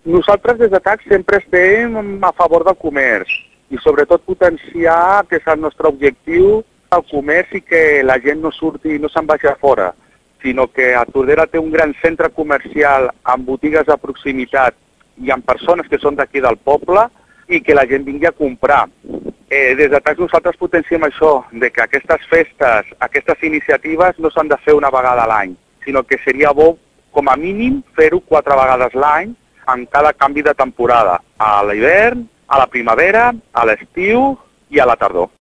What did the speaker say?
Nosaltres des de TAC sempre estem a favor del comerç i sobretot potenciar, que és el nostre objectiu, el comerç i que la gent no surti, no se'n vagi a fora, sinó que a Tordera té un gran centre comercial amb botigues de proximitat i amb persones que són d'aquí del poble i que la gent vingui a comprar. Des de TAC nosaltres potenciem això, de que aquestes festes, aquestes iniciatives no s'han de fer una vegada a l'any, sinó que seria bo, com a mínim, fer-ho 4 vegades l'any en cada canvi de temporada, a l'hivern, a la primavera, a l'estiu i a la tardor.